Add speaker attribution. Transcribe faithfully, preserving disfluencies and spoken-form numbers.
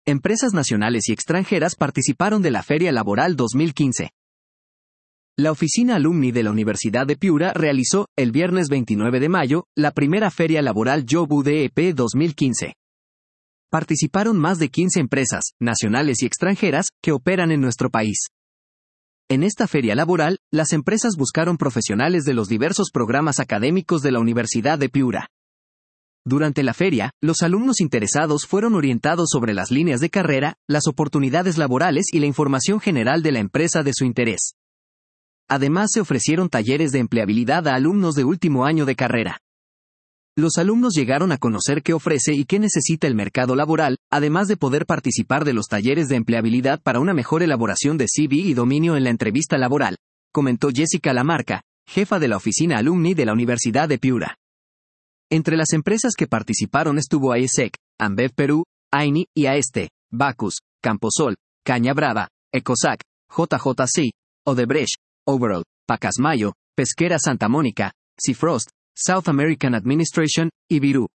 Speaker 1: Empresas nacionales y extranjeras participaron de la Feria Laboral dos mil quince. La Oficina Alumni de la Universidad de Piura realizó, el viernes veintinueve de mayo, la primera Feria Laboral Job U D E P dos mil quince. Participaron más de quince empresas, nacionales y extranjeras, que operan en nuestro país. En esta feria laboral, las empresas buscaron profesionales de los diversos programas académicos de la Universidad de Piura. Durante la feria, los alumnos interesados fueron orientados sobre las líneas de carrera, las oportunidades laborales y la información general de la empresa de su interés. Además, se ofrecieron talleres de empleabilidad a alumnos de último año de carrera. Los alumnos llegaron a conocer qué ofrece y qué necesita el mercado laboral, además de poder participar de los talleres de empleabilidad para una mejor elaboración de C V y dominio en la entrevista laboral, comentó Jessica Lamarca, jefa de la Oficina Alumni de la Universidad de Piura. Entre las empresas que participaron estuvo A E S E C, Ambev Perú, AINI y AESTE, Bacus, Camposol, Caña Brava, Ecosac, J J C, Odebrecht, Overall, Pacasmayo, Pesquera Santa Mónica, Cifrost, South American Administration, y Virú.